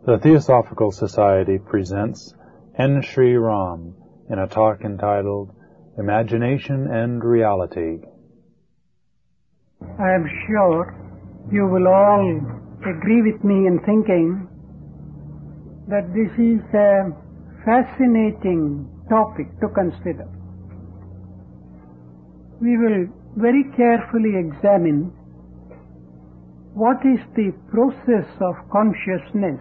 The Theosophical Society presents N. Sri Ram in a talk entitled Imagination and Reality. I am sure you will all agree with me in thinking that this is a fascinating topic to consider. We will very carefully examine what is the process of consciousness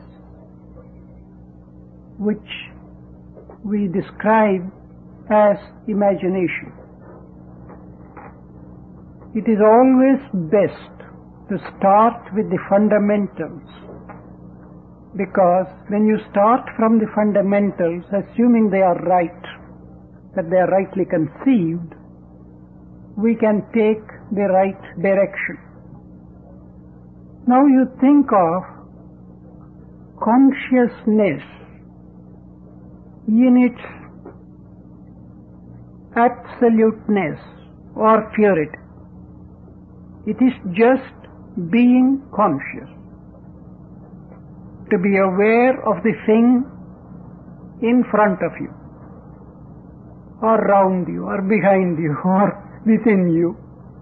which we describe as imagination. It is always best to start with the fundamentals, because when you start from the fundamentals, assuming they are right, that they are rightly conceived, we can take the right direction. Now you think of consciousness in its absoluteness or purity. It is just being conscious, to be aware of the thing in front of you, or around you, or behind you, or within you.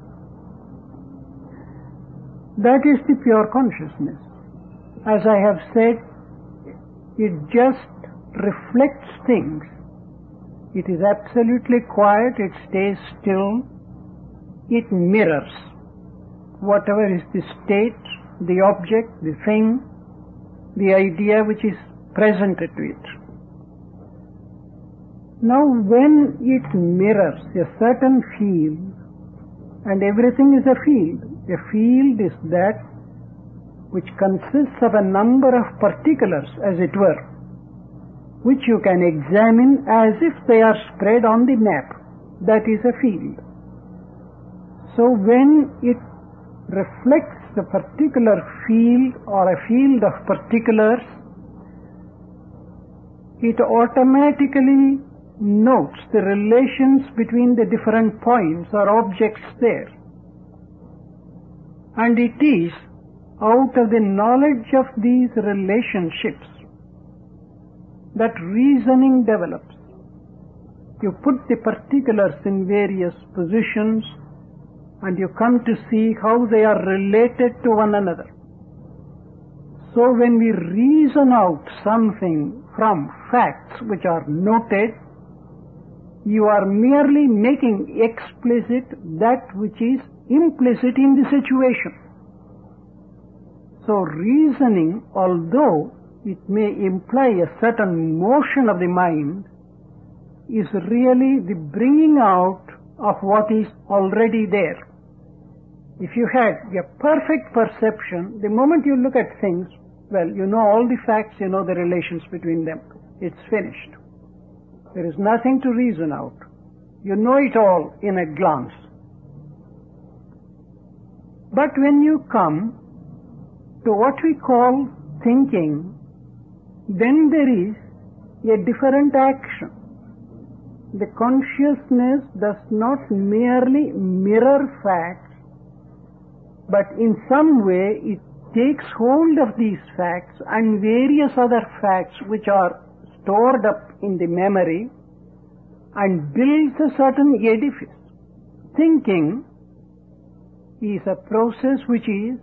That is the pure consciousness. As I have said, it just reflects things. It is absolutely quiet, it stays still, it mirrors whatever is the state, the object, the thing, the idea which is presented to it. Now when it mirrors a certain field, and everything is a field is that which consists of a number of particulars, as it were, which you can examine as if they are spread on the map. That is a field. So when it reflects a particular field or a field of particulars, it automatically notes the relations between the different points or objects there. And it is out of the knowledge of these relationships that reasoning develops. You put the particulars in various positions and you come to see how they are related to one another. So when we reason out something from facts which are noted, you are merely making explicit that which is implicit in the situation. So reasoning, although it may imply a certain motion of the mind, is really the bringing out of what is already there. If you had a perfect perception, the moment you look at things, well, you know all the facts, you know the relations between them. It's finished. There is nothing to reason out. You know it all in a glance. But when you come to what we call thinking, then there is a different action. The consciousness does not merely mirror facts, but in some way it takes hold of these facts and various other facts which are stored up in the memory and builds a certain edifice. Thinking is a process which is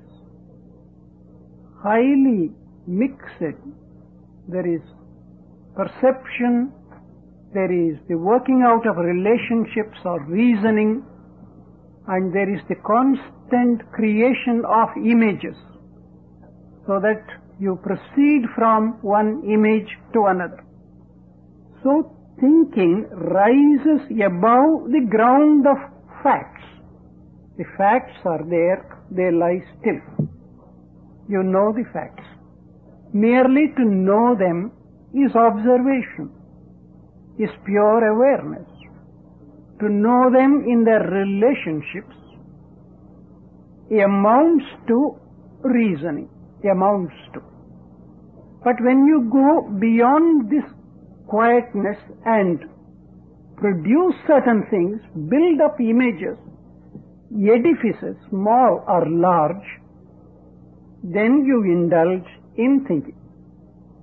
highly mixed. There is perception, there is the working out of relationships or reasoning, and there is the constant creation of images, so that you proceed from one image to another. So thinking rises above the ground of facts. The facts are there, they lie still. You know the facts. Merely to know them is observation, is pure awareness. To know them in their relationships amounts to reasoning, amounts to. But when you go beyond this quietness and produce certain things, build up images, edifices, small or large, then you indulge in thinking.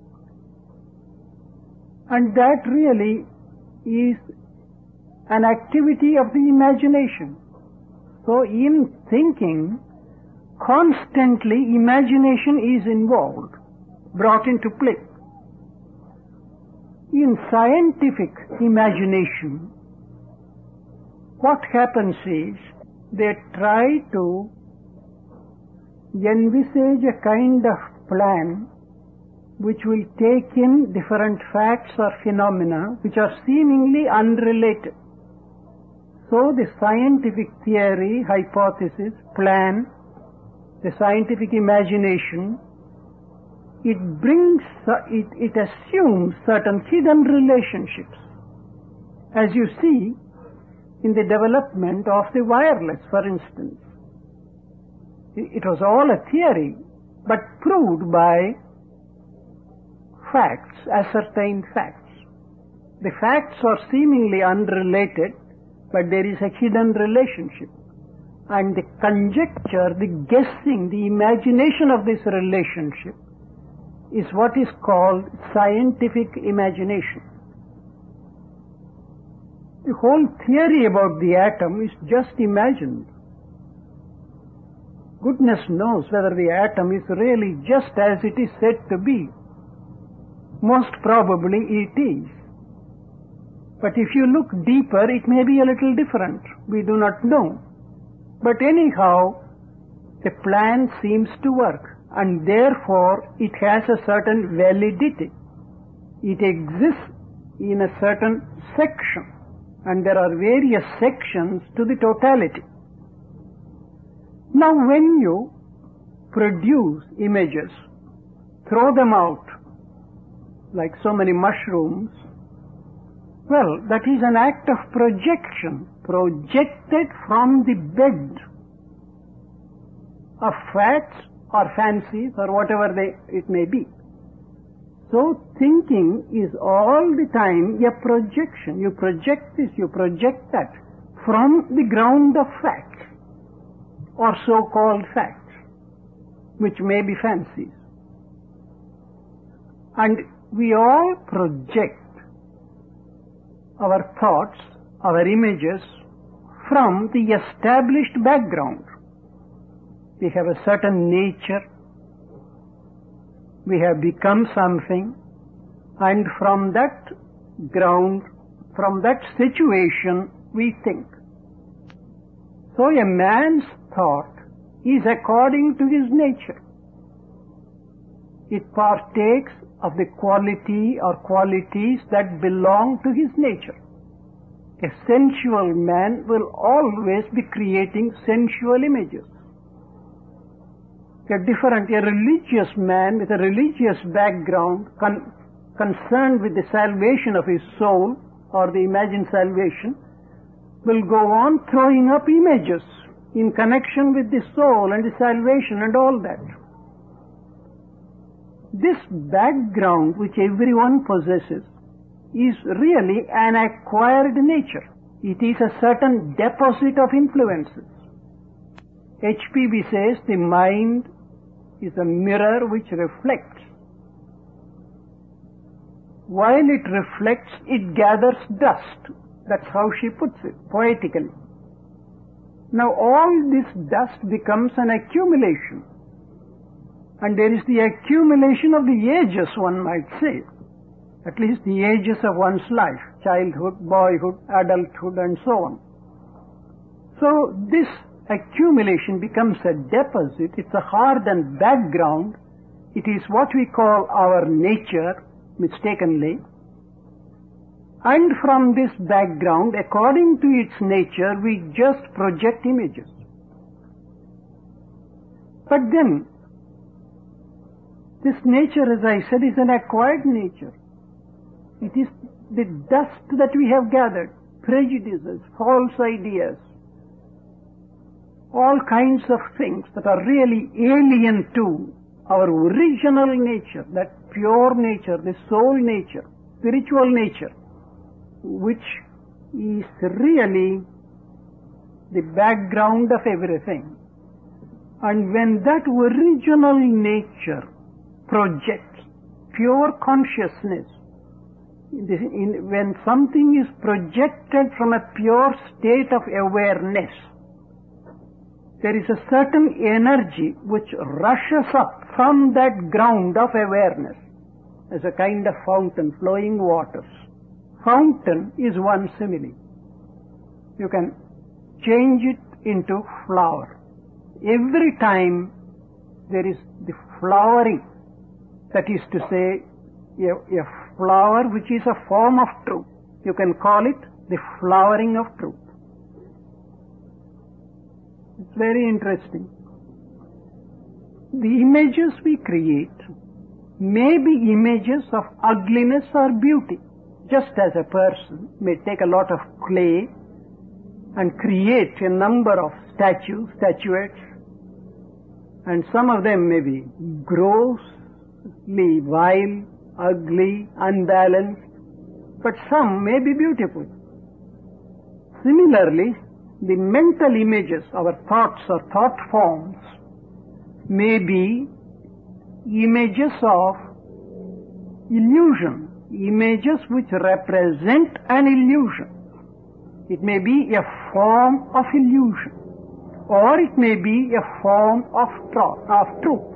And that really is an activity of the imagination. So in thinking, constantly imagination is involved, brought into play. In scientific imagination, what happens is they try to envisage a kind of plan which will take in different facts or phenomena which are seemingly unrelated. So the scientific theory, hypothesis, plan, the scientific imagination, it assumes certain hidden relationships. As you see in the development of the wireless, for instance. It was all a theory, but proved by facts, ascertained facts. The facts are seemingly unrelated, but there is a hidden relationship. And the conjecture, the guessing, the imagination of this relationship is what is called scientific imagination. The whole theory about the atom is just imagined. Goodness knows whether the atom is really just as it is said to be. Most probably it is. But if you look deeper, it may be a little different. We do not know. But anyhow, the plan seems to work, and therefore it has a certain validity. It exists in a certain section, and there are various sections to the totality. Now when you produce images, throw them out like so many mushrooms, well, that is an act of projection, projected from the bed of facts or fancies or whatever it may be. So thinking is all the time a projection. You project this, you project that from the ground of facts or so-called facts, which may be fancies. And we all project our thoughts, our images from the established background. We have a certain nature, we have become something, and from that ground, from that situation, we think. So a man's thought is according to his nature. It partakes of the quality or qualities that belong to his nature. A sensual man will always be creating sensual images. A religious man with a religious background concerned with the salvation of his soul or the imagined salvation will go on throwing up images in connection with the soul and the salvation and all that. This background which everyone possesses is really an acquired nature. It is a certain deposit of influences. HPB says the mind is a mirror which reflects. While it reflects, it gathers dust. That's how she puts it, poetically. Now all this dust becomes an accumulation. And there is the accumulation of the ages, one might say. At least the ages of one's life, childhood, boyhood, adulthood, and so on. So this accumulation becomes a deposit. It's a hardened background. It is what we call our nature, mistakenly. And from this background, according to its nature, we just project images. But then, this nature, as I said, is an acquired nature. It is the dust that we have gathered, prejudices, false ideas, all kinds of things that are really alien to our original nature, that pure nature, the soul nature, spiritual nature, which is really the background of everything. And when that original nature projects pure consciousness when something is projected from a pure state of awareness, there is a certain energy which rushes up from that ground of awareness as a kind of fountain, flowing waters. Fountain is one simile. You can change it into flower. Every time there is the flowering, that is to say, a flower which is a form of truth. You can call it the flowering of truth. It's very interesting. The images we create may be images of ugliness or beauty, just as a person may take a lot of clay and create a number of statues, statuettes, and some of them may be grossly vile, ugly, unbalanced, but some may be beautiful. Similarly, the mental images, our thoughts or thought forms, may be images of illusion, images which represent an illusion. It may be a form of illusion, or it may be a form of truth.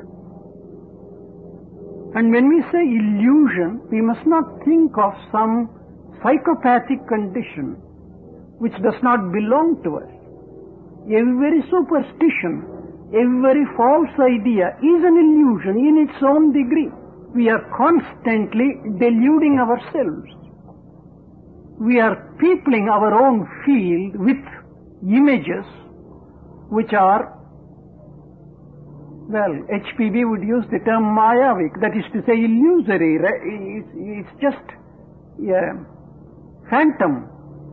And when we say illusion, we must not think of some psychopathic condition which does not belong to us. Every superstition, every false idea is an illusion in its own degree. We are constantly deluding ourselves. We are peopling our own field with images which are, well, HPB would use the term Mayavik, that is to say illusory. It's just a phantom.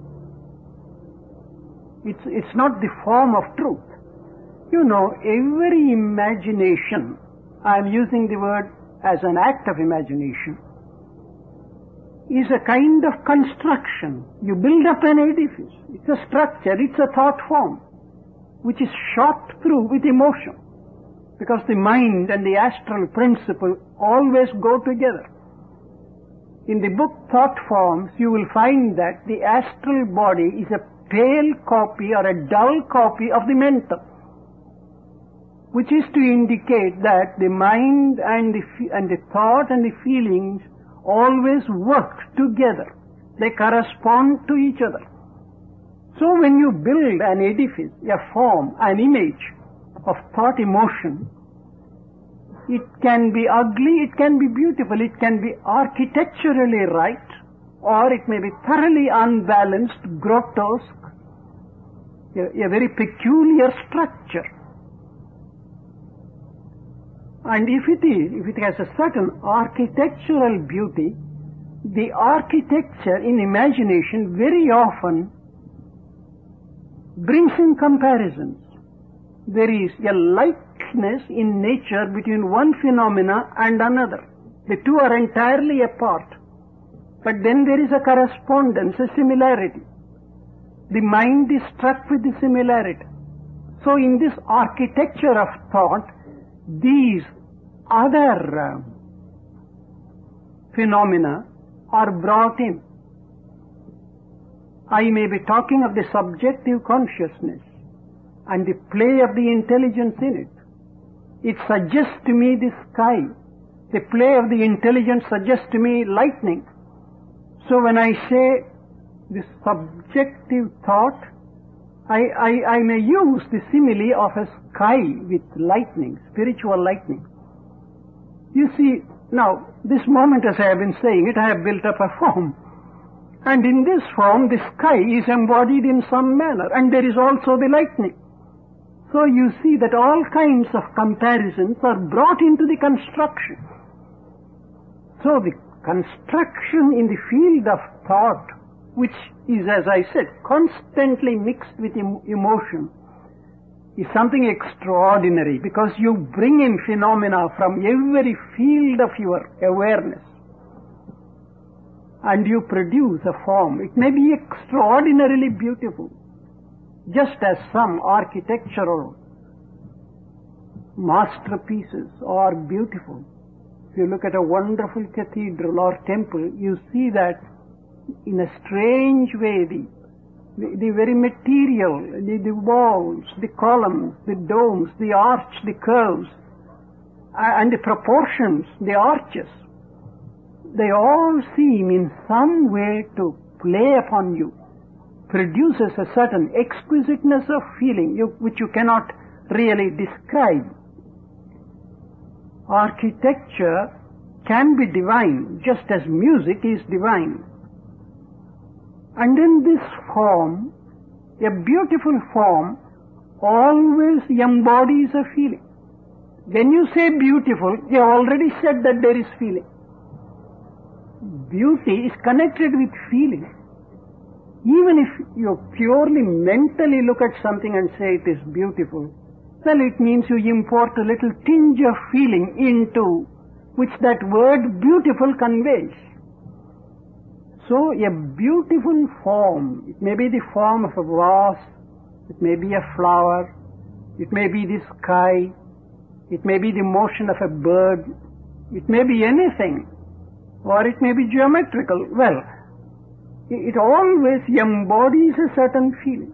It's not the form of truth. You know, every imagination, I'm using the word as an act of imagination, is a kind of construction. You build up an edifice. It's a structure, it's a thought form, which is shot through with emotion. Because the mind and the astral principle always go together. In the book Thought Forms, you will find that the astral body is a pale copy or a dull copy of the mental, which is to indicate that the mind and the thought and the feelings always work together. They correspond to each other. So when you build an edifice, a form, an image of thought emotion, it can be ugly, it can be beautiful, it can be architecturally right, or it may be thoroughly unbalanced, grotesque, a very peculiar structure. And if it has a certain architectural beauty, the architecture in imagination very often brings in comparisons. There is a likeness in nature between one phenomena and another. The two are entirely apart. But then there is a correspondence, a similarity. The mind is struck with the similarity. So in this architecture of thought, these other phenomena are brought in. I may be talking of the subjective consciousness and the play of the intelligence in it. It suggests to me the sky. The play of the intelligence suggests to me lightning. So when I say the subjective thought, I may use the simile of a sky with lightning, spiritual lightning. You see, now, this moment as I have been saying it, I have built up a form. And in this form, the sky is embodied in some manner, and there is also the lightning. So you see that all kinds of comparisons are brought into the construction. So the construction in the field of thought, which is, as I said, constantly mixed with emotion, is something extraordinary, because you bring in phenomena from every field of your awareness and you produce a form. It may be extraordinarily beautiful, just as some architectural masterpieces are beautiful, you look at a wonderful cathedral or temple, you see that in a strange way the very material, the walls, the columns, the domes, the arch, the curves, and the proportions, the arches, they all seem in some way to play upon you, produces a certain exquisiteness of feeling which you cannot really describe. Architecture can be divine, just as music is divine. And in this form, a beautiful form always embodies a feeling. When you say beautiful, you have already said that there is feeling. Beauty is connected with feeling. Even if you purely mentally look at something and say it is beautiful, well, it means you import a little tinge of feeling into which that word beautiful conveys. So a beautiful form, it may be the form of a vase, it may be a flower, it may be the sky, it may be the motion of a bird, it may be anything, or it may be geometrical. Well, it always embodies a certain feeling.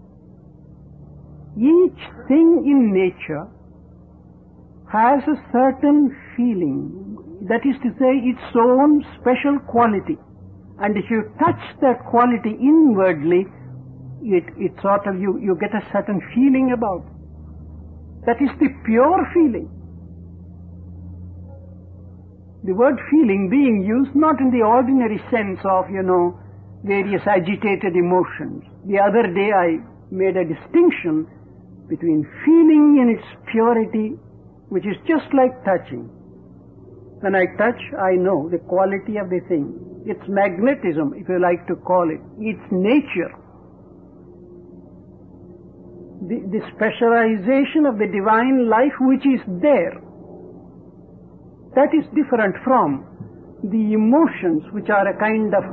Each thing in nature has a certain feeling, that is to say, its own special quality. And if you touch that quality inwardly, it sort of, you get a certain feeling about it. That is the pure feeling. The word feeling being used not in the ordinary sense of, various agitated emotions. The other day I made a distinction between feeling in its purity, which is just like touching. When I touch, I know the quality of the thing, its magnetism, if you like to call it, its nature. The specialization of the divine life which is there, that is different from the emotions which are a kind of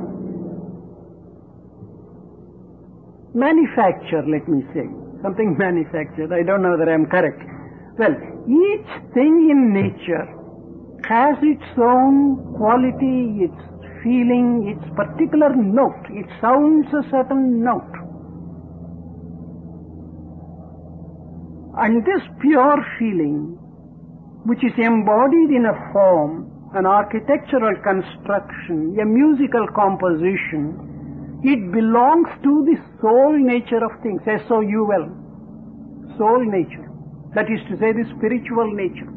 manufacture, let me say. Something manufactured. I don't know whether I am correct. Well, each thing in nature has its own quality, its feeling, its particular note. It sounds a certain note. And this pure feeling, which is embodied in a form, an architectural construction, a musical composition, it belongs to the soul nature of things, S-O-U-L, soul nature. That is to say, the spiritual nature.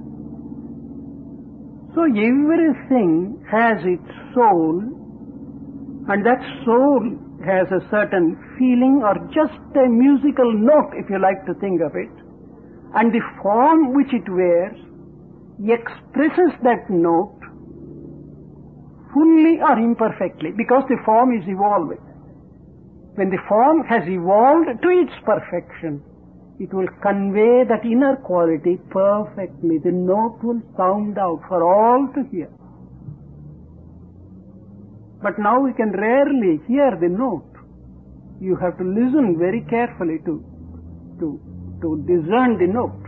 So everything has its soul, and that soul has a certain feeling or just a musical note, if you like to think of it, and the form which it wears expresses that note fully or imperfectly, because the form is evolving. When the form has evolved to its perfection, it will convey that inner quality perfectly. The note will sound out for all to hear. But now we can rarely hear the note. You have to listen very carefully to discern the note.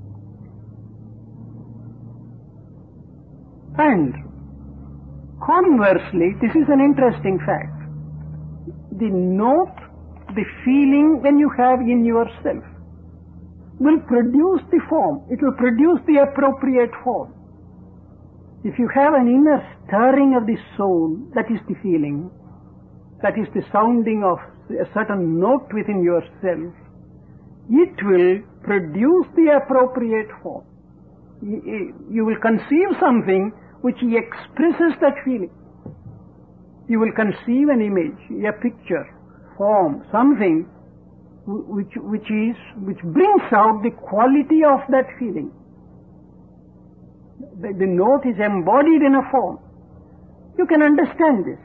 And conversely, this is an interesting fact. The note, the feeling when you have in yourself will produce the form. It will produce the appropriate form. If you have an inner stirring of the soul, that is the feeling, that is the sounding of a certain note within yourself, it will produce the appropriate form. You will conceive something which expresses that feeling. You will conceive an image, a picture, form, something which brings out the quality of that feeling. The note is embodied in a form. You can understand this.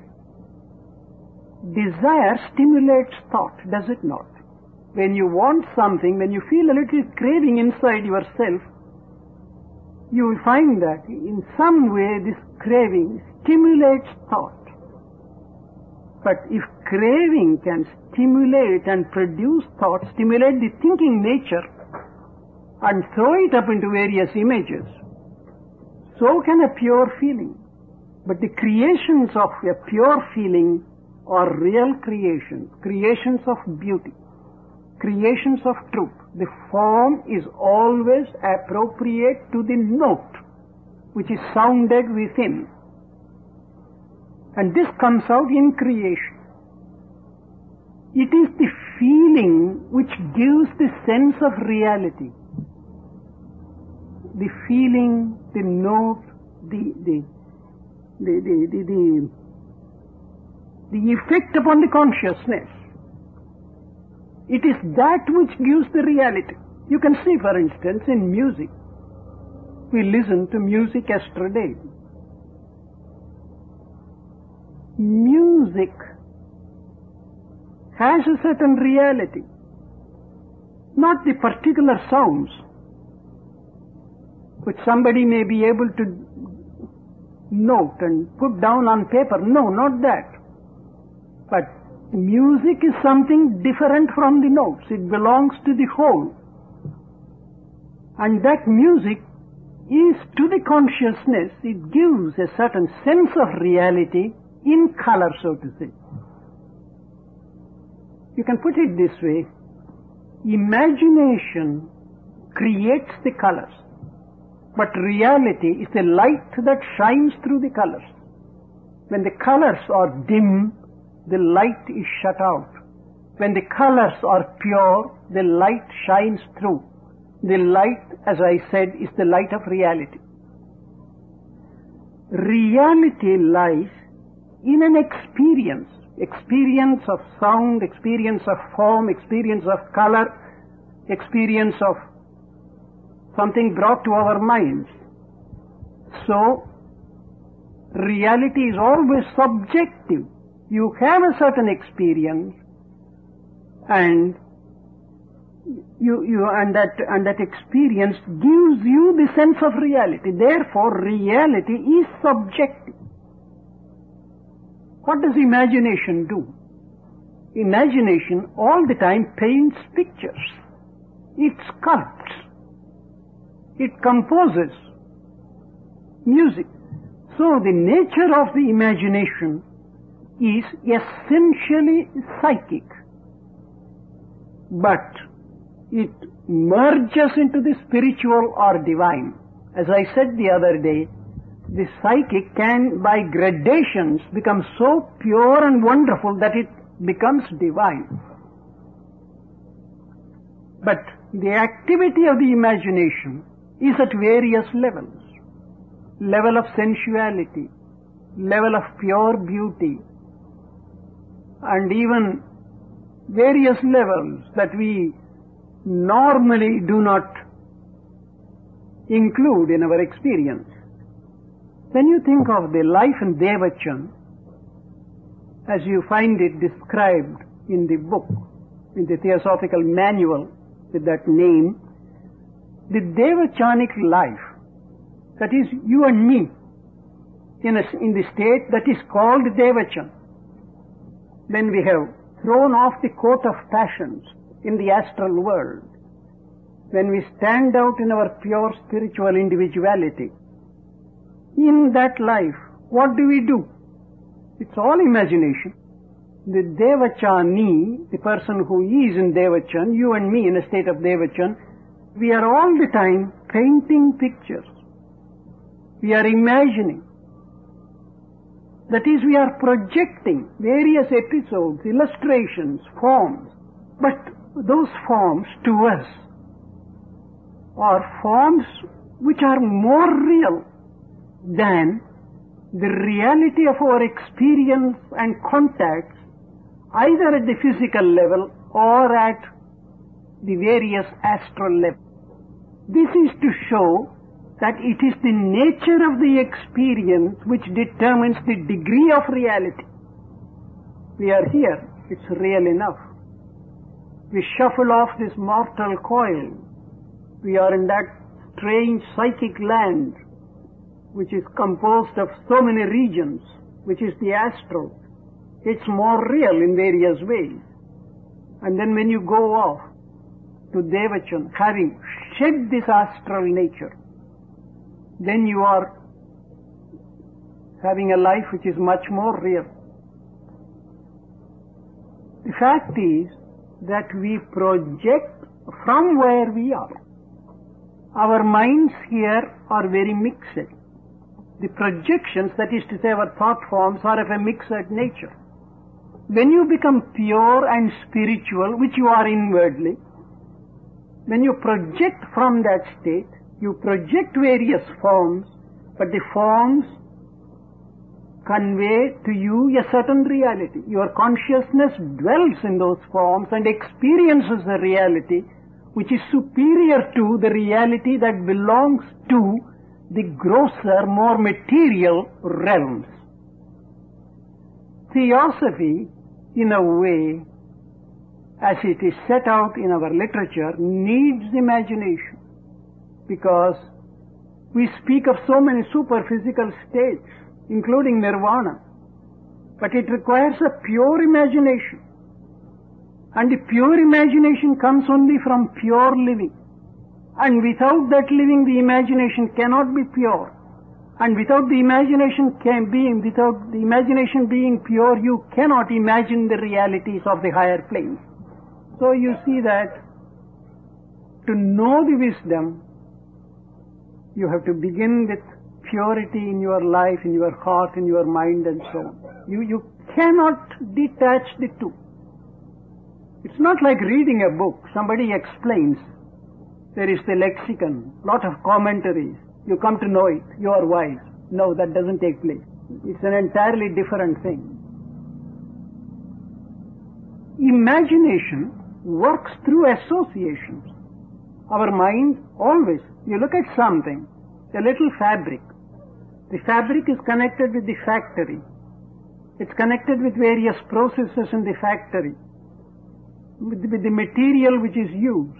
Desire stimulates thought, does it not? When you want something, when you feel a little craving inside yourself, you will find that in some way this craving stimulates thought. But if craving can stimulate and produce thought, stimulate the thinking nature, and throw it up into various images, So can a pure feeling. But the creations of a pure feeling are real creations, creations of beauty, creations of truth. The form is always appropriate to the note which is sounded within. And this comes out in creation. It is the feeling which gives the sense of reality. The feeling, the note, the effect upon the consciousness. It is that which gives the reality. You can see, for instance, in music. We listen to music yesterday. Music has a certain reality, not the particular sounds which somebody may be able to note and put down on paper. No, not that. But music is something different from the notes. It belongs to the whole. And that music is to the consciousness, it gives a certain sense of reality in color, so to say. You can put it this way. Imagination creates the colors, but reality is the light that shines through the colors. When the colors are dim, the light is shut out. When the colors are pure, the light shines through. The light, as I said, is the light of reality. Reality lies in an experience of sound, experience of form, experience of color, experience of something brought to our minds. So, reality is always subjective. You have a certain experience, and that experience gives you the sense of reality. Therefore, reality is subjective. What does imagination do? Imagination all the time paints pictures. It sculpts. It composes music. So the nature of the imagination is essentially psychic. But it merges into the spiritual or divine. As I said the other day, the psychic can, by gradations, become so pure and wonderful that it becomes divine. But the activity of the imagination is at various levels. Level of sensuality, level of pure beauty, and even various levels that we normally do not include in our experience. When you think of the life in Devachan, as you find it described in the book, in the Theosophical Manual with that name, the Devachanic life, that is you and me, in the state that is called Devachan, when we have thrown off the coat of passions in the astral world, when we stand out in our pure spiritual individuality, in that life, what do? It's all imagination. The Devachani, the person who is in Devachan, you and me in a state of Devachan, we are all the time painting pictures. We are imagining. That is, we are projecting various episodes, illustrations, forms. But those forms to us are forms which are more real than the reality of our experience and contacts, either at the physical level or at the various astral levels. This is to show that it is the nature of the experience which determines the degree of reality. We are here, it's real enough. We shuffle off this mortal coil. We are in that strange psychic land which is composed of so many regions, which is the astral. It's more real in various ways. And then when you go off to Devachan, having shed this astral nature, then you are having a life which is much more real. The fact is that we project from where we are. Our minds here are very mixed. The projections, that is to say our thought forms, are of a mixed nature. When you become pure and spiritual, which you are inwardly, when you project from that state, you project various forms, but the forms convey to you a certain reality. Your consciousness dwells in those forms and experiences a reality which is superior to the reality that belongs to the grosser, more material realms. Theosophy, in a way, as it is set out in our literature, needs imagination, because we speak of so many superphysical states, including nirvana, but it requires a pure imagination, and the pure imagination comes only from pure living, and without that living the imagination cannot be pure, and without the imagination being pure, you cannot imagine the realities of the higher planes. So you see that to know the wisdom, you have to begin with purity in your life, in your heart, in your mind, and so on. You cannot detach the two. It's not like reading a book. Somebody explains. There is the lexicon, lot of commentaries. You come to know it. You are wise. No, that doesn't take place. It's an entirely different thing. Imagination works through associations. Our mind always, you look at something, a little fabric. The fabric is connected with the factory. It's connected with various processes in the factory, with the material which is used.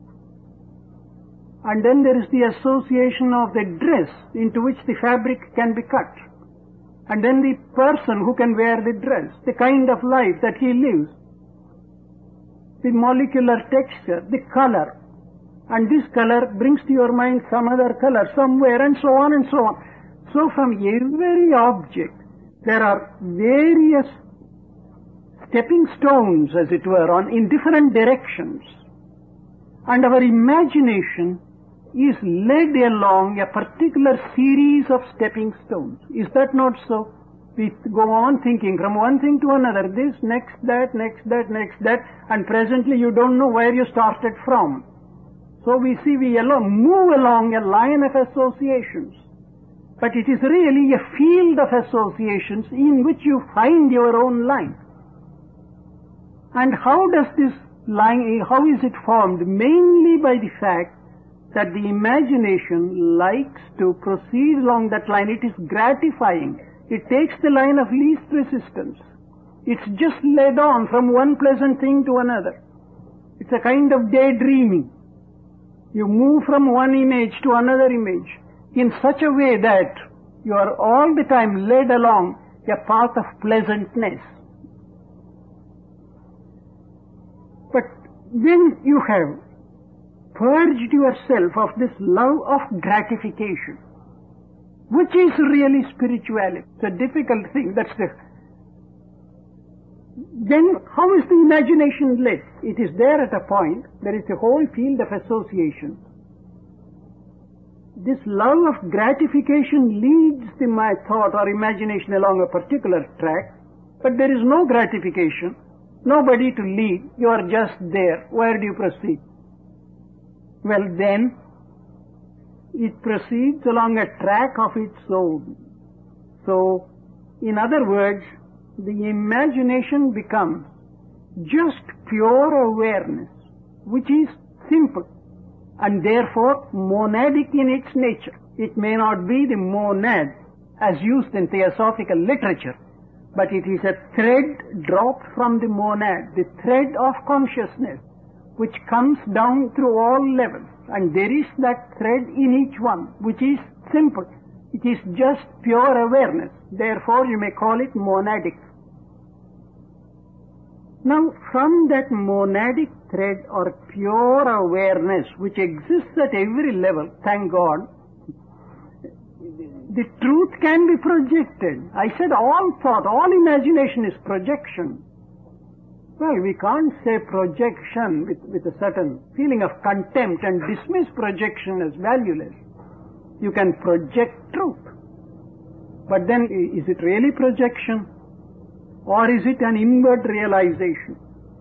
And then there is the association of the dress into which the fabric can be cut. And then the person who can wear the dress, the kind of life that he lives, the molecular texture, the color. And this color brings to your mind some other color somewhere, and so on and so on. So from every object, there are various stepping stones, as it were, in different directions. And our imagination is led along a particular series of stepping stones. Is that not so? We go on thinking from one thing to another, this, next that, and presently you don't know where you started from. So we see we move along a line of associations. But it is really a field of associations in which you find your own line. And how does this line, how is it formed? Mainly by the fact that the imagination likes to proceed along that line. It is gratifying. It takes the line of least resistance. It's just led on from one pleasant thing to another. It's a kind of daydreaming. You move from one image to another image in such a way that you are all the time led along a path of pleasantness. But when you have purged yourself of this love of gratification, which is really spirituality, it's a difficult thing, then how is the imagination led? It is there at a point, there is a whole field of association. This love of gratification leads my thought or imagination along a particular track, but there is no gratification, nobody to lead, you are just there. Where do you proceed? Well then, it proceeds along a track of its own. So, in other words, the imagination becomes just pure awareness, which is simple and therefore monadic in its nature. It may not be the monad as used in theosophical literature, but it is a thread dropped from the monad, the thread of consciousness, which comes down through all levels. And there is that thread in each one, which is simple. It is just pure awareness. Therefore, you may call it monadic. Now, from that monadic thread or pure awareness, which exists at every level, thank God, The truth can be projected. I said all thought, all imagination is projection. Well, we can't say projection with a certain feeling of contempt and dismiss projection as valueless. You can project truth. But then, is it really projection? Or is it an inward realization?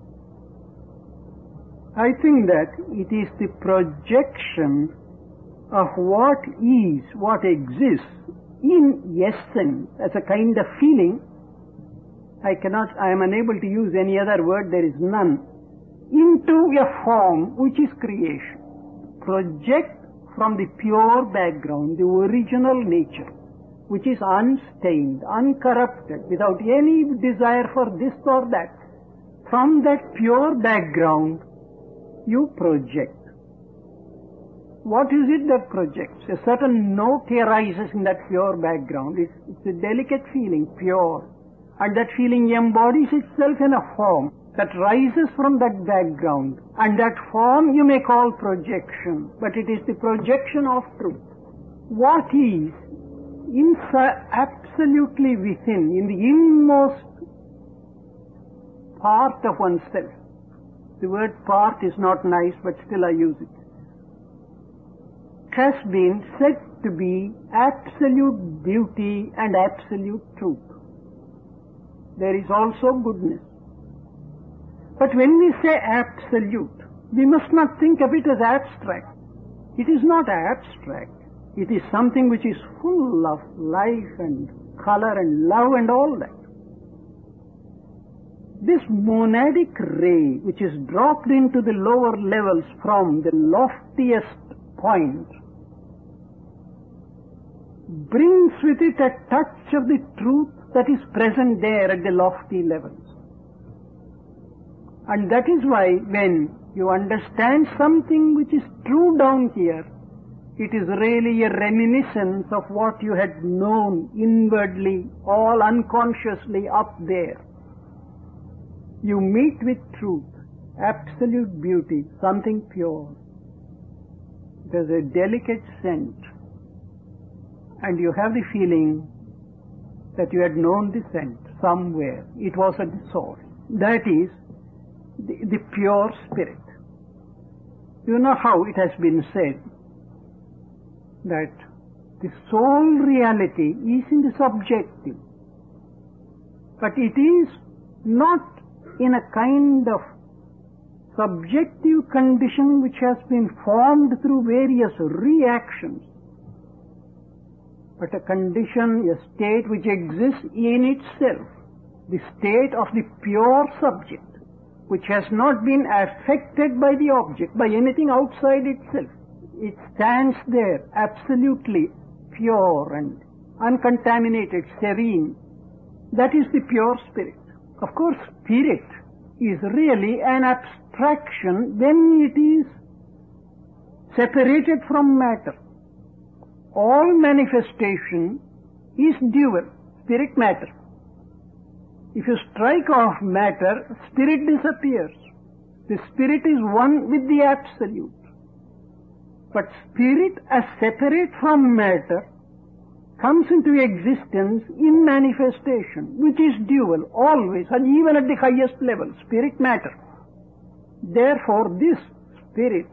I think that it is the projection of what is, what exists in essence as a kind of feeling. I am unable to use any other word, there is none, into a form which is creation. Project from the pure background, the original nature, which is unstained, uncorrupted, without any desire for this or that. From that pure background, you project. What is it that projects? A certain note arises in that pure background. It's a delicate feeling, pure. And that feeling embodies itself in a form that rises from that background. And that form you may call projection, but it is the projection of truth. What is absolutely within, in the inmost part of oneself. The word part is not nice, but still I use it. Has been said to be absolute beauty and absolute truth. There is also goodness. But when we say absolute, we must not think of it as abstract. It is not abstract. It is something which is full of life and color and love and all that. This monadic ray which is dropped into the lower levels from the loftiest point brings with it a touch of the truth that is present there at the lofty levels. And that is why when you understand something which is true down here, it is really a reminiscence of what you had known inwardly, all unconsciously up there. You meet with truth, absolute beauty, something pure. There's a delicate scent, and you have the feeling that you had known the scent somewhere. It was at the source. That is the pure spirit. You know how it has been said that the sole reality is in the subjective, but it is not in a kind of subjective condition which has been formed through various reactions, but a condition, a state which exists in itself, the state of the pure subject, which has not been affected by the object, by anything outside itself. It stands there absolutely pure and uncontaminated, serene. That is the pure spirit. Of course, spirit is really an abstraction when it is separated from matter. All manifestation is dual, spirit matter. If you strike off matter, spirit disappears. The spirit is one with the absolute. But spirit as separate from matter comes into existence in manifestation, which is dual, always, and even at the highest level, spirit matter. Therefore, this spirit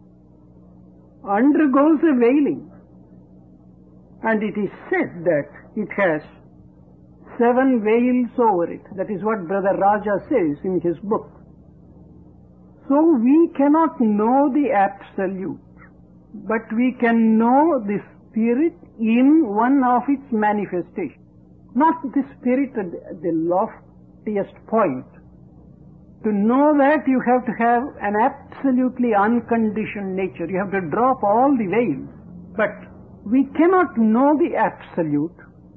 undergoes a veiling, and it is said that it has 7 veils over it. That is what Brother Raja says in his book. So we cannot know the absolute, but we can know the spirit in one of its manifestations. Not the spirit at the loftiest point. To know that, you have to have an absolutely unconditioned nature. You have to drop all the veils. But we cannot know the absolute.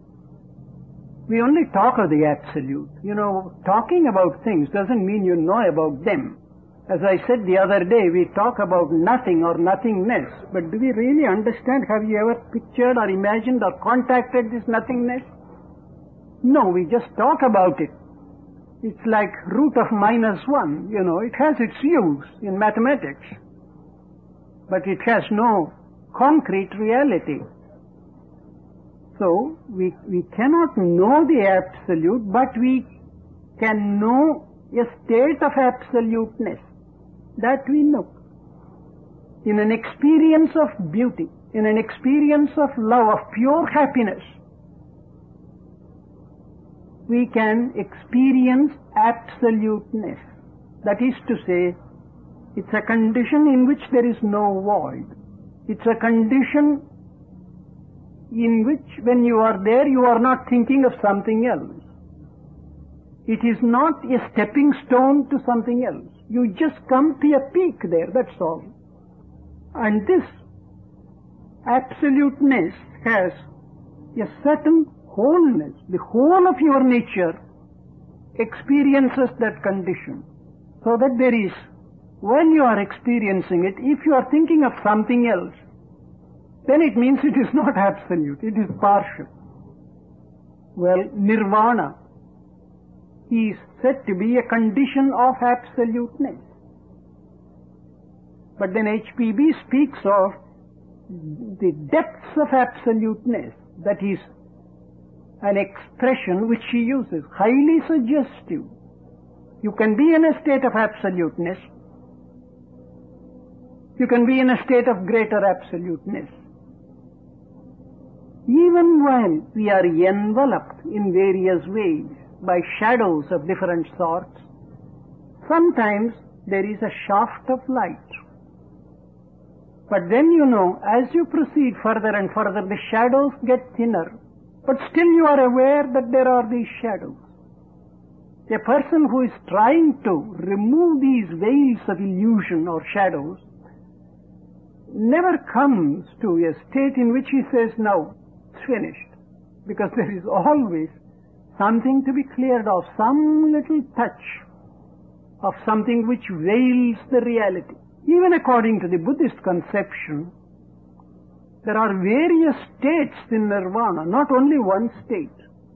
We only talk of the absolute. You know, talking about things doesn't mean you know about them. As I said the other day, we talk about nothing or nothingness, but do we really understand? Have you ever pictured or imagined or contacted this nothingness? No, we just talk about it. It's like root of -1, you know, it has its use in mathematics, but it has no concrete reality. So, we cannot know the Absolute, but we can know a state of absoluteness. That we know. In an experience of beauty, in an experience of love, of pure happiness, we can experience absoluteness. That is to say, it's a condition in which there is no void. It's a condition in which when you are there, you are not thinking of something else. It is not a stepping stone to something else. You just come to a peak there, that's all. And this absoluteness has a certain wholeness. The whole of your nature experiences that condition. So that there is, when you are experiencing it, if you are thinking of something else, then it means it is not absolute, it is partial. Well, nirvana is said to be a condition of absoluteness. But then HPB speaks of the depths of absoluteness. That is an expression which she uses, highly suggestive. You can be in a state of absoluteness. You can be in a state of greater absoluteness. Even while we are enveloped in various ways by shadows of different sorts, sometimes there is a shaft of light. But then you know, as you proceed further and further, the shadows get thinner. But still you are aware that there are these shadows. A person who is trying to remove these veils of illusion or shadows never comes to a state in which he says, now, it's finished. Because there is always something to be cleared off, some little touch of something which veils the reality. Even according to the Buddhist conception, there are various states in nirvana, not only one state.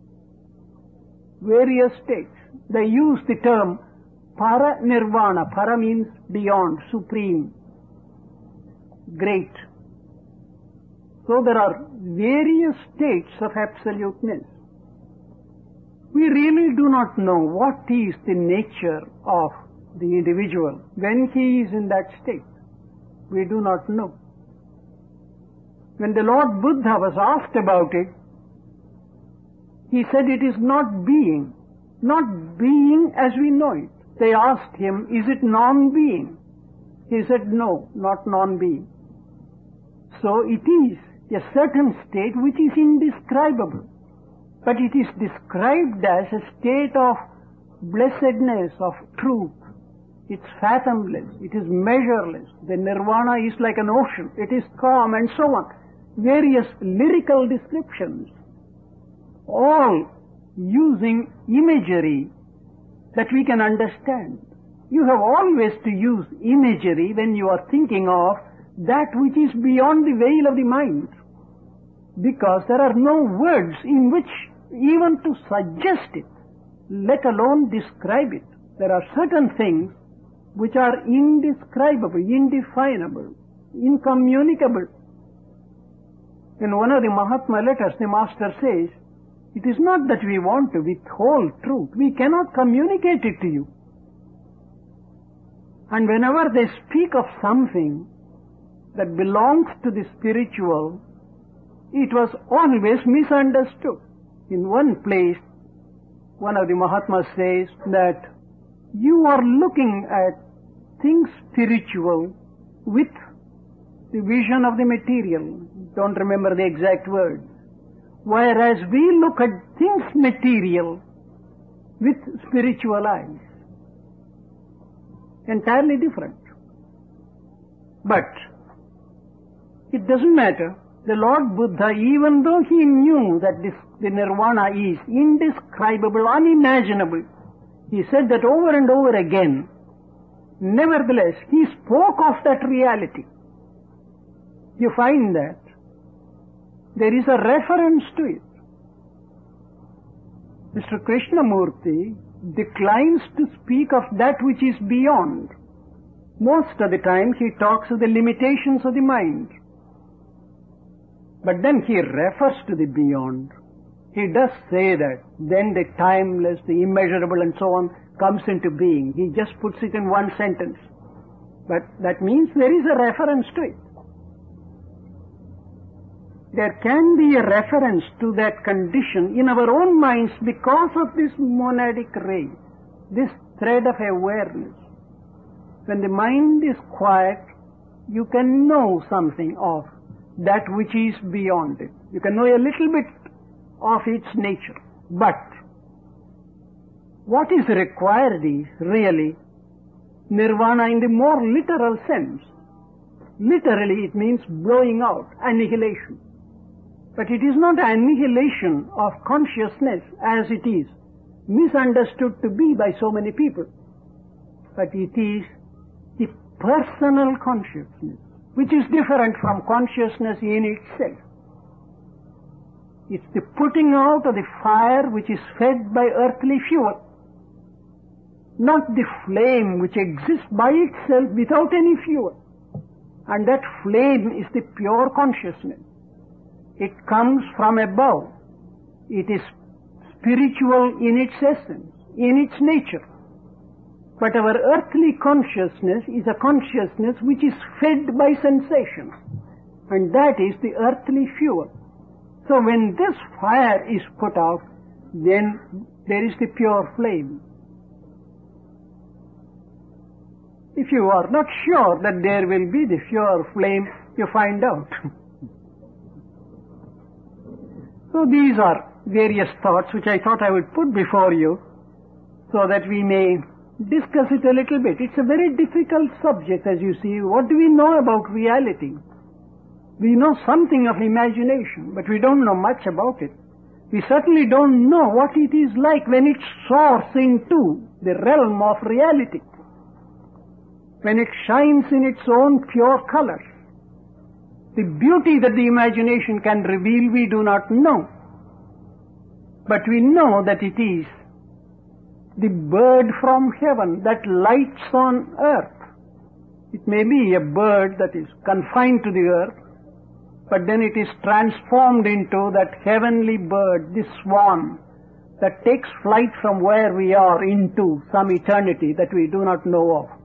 Various states. They use the term para-nirvana. Para means beyond, supreme, great. So there are various states of absoluteness. We really do not know what is the nature of the individual when he is in that state. We do not know. When the Lord Buddha was asked about it, he said it is not being as we know it. They asked him, is it non-being? He said, no, not non-being. So it is a certain state which is indescribable, but it is described as a state of blessedness, of truth. It's fathomless, it is measureless. The nirvana is like an ocean, it is calm and so on. Various lyrical descriptions, all using imagery that we can understand. You have always to use imagery when you are thinking of that which is beyond the veil of the mind, because there are no words in which even to suggest it, let alone describe it. There are certain things which are indescribable, indefinable, incommunicable. In one of the Mahatma letters, the Master says, it is not that we want to withhold truth. We cannot communicate it to you. And whenever they speak of something that belongs to the spiritual, it was always misunderstood. In one place, one of the Mahatmas says that you are looking at things spiritual with the vision of the material. Don't remember the exact words. Whereas we look at things material with spiritual eyes. Entirely different. But it doesn't matter. The Lord Buddha, even though he knew that the nirvana is indescribable, unimaginable, he said that over and over again. Nevertheless, he spoke of that reality. You find that there is a reference to it. Mr. Krishnamurti declines to speak of that which is beyond. Most of the time he talks of the limitations of the mind. But then he refers to the beyond. He does say that. Then the timeless, the immeasurable and so on comes into being. He just puts it in one sentence. But that means there is a reference to it. There can be a reference to that condition in our own minds because of this monadic ray, this thread of awareness. When the mind is quiet, you can know something of that which is beyond it. You can know a little bit of its nature. But what is required is really nirvana in the more literal sense. Literally it means blowing out, annihilation. But it is not annihilation of consciousness as it is misunderstood to be by so many people. But it is the personal consciousness, which is different from consciousness in itself. It's the putting out of the fire which is fed by earthly fuel, not the flame which exists by itself without any fuel. And that flame is the pure consciousness. It comes from above. It is spiritual in its essence, in its nature. But our earthly consciousness is a consciousness which is fed by sensations. And that is the earthly fuel. So when this fire is put out, then there is the pure flame. If you are not sure that there will be the pure flame, you find out. So these are various thoughts which I thought I would put before you so that we may discuss it a little bit. It's a very difficult subject, as you see. What do we know about reality? We know something of imagination, but we don't know much about it. We certainly don't know what it is like when it soars into the realm of reality, when it shines in its own pure colors. The beauty that the imagination can reveal we do not know. But we know that it is the bird from heaven that lights on earth. It may be a bird that is confined to the earth, but then it is transformed into that heavenly bird, this swan, that takes flight from where we are into some eternity that we do not know of.